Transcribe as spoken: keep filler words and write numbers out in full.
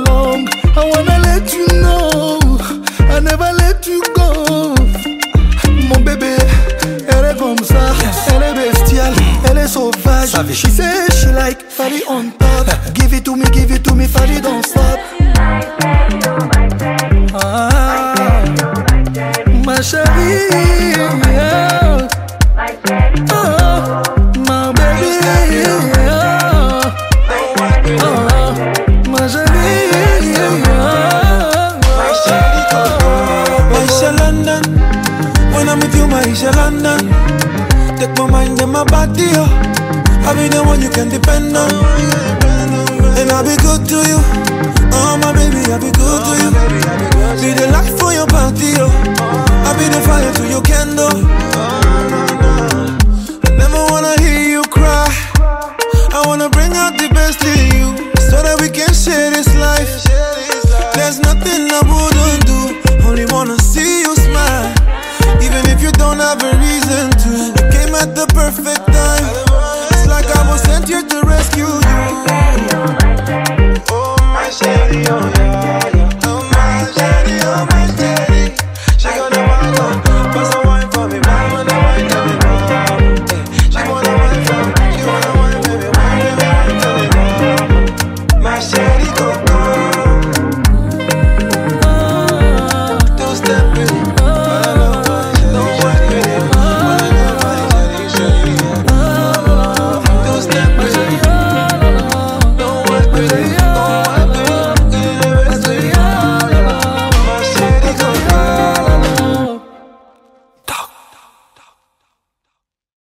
long. I wanna let you know I never let you go. Mon bébé, elle est comme ça, elle est bestiale, elle est sauvage. She say she like Fali on top. Give it to me, give it to me, Fali don't stop. Ah, ma chérie, yeah. Oh, my baby, yeah. Oh, ma chérie, yeah. Maisha London, when I'm with you, Maisha London. Take my mind and my body, oh. I'll be the one you can depend on. And I'll be good to you. Oh my baby, I'll be good to you. Be the light for your body, oh. I'll be the fire to your candle. I never wanna hear you cry. I wanna bring out the best in you, so that we can share this life. There's nothing I wouldn't do. Only wanna see you smile. Even if you don't have a reason to. You came at the perfect time. It's like I was sent here to rescue you.